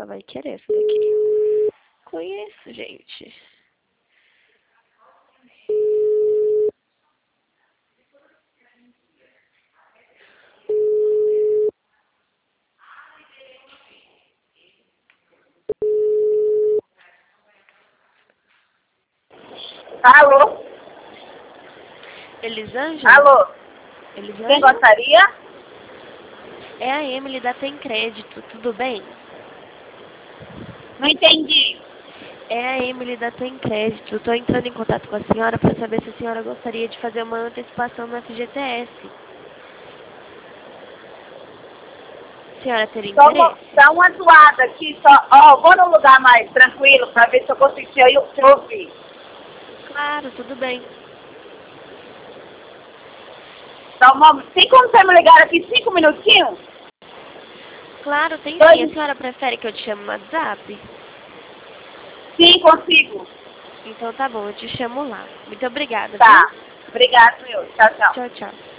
ela vai querer essa daqui. Conheço, gente. Alô? Elisângela? Alô? Quem Elisângela? gostaria? É a Emily da Tem Crédito, tudo bem? Não entendi. É a Emily da Tem Crédito. Estou entrando em contato com a senhora para saber se a senhora gostaria de fazer uma antecipação no FGTS. A senhora teria interesse? Dá uma zoada aqui só. Ó, vou num lugar mais tranquilo para ver se eu consigo te ouvir. Claro, tudo bem. Só um momento. Tem como você me ligar aqui 5 minutinhos? Claro, tem sim. A senhora prefere que eu te chame no WhatsApp? Sim, consigo. Então tá bom, eu te chamo lá. Muito obrigada, Tá. viu? Obrigado, meu. Tchau, tchau. Tchau, tchau.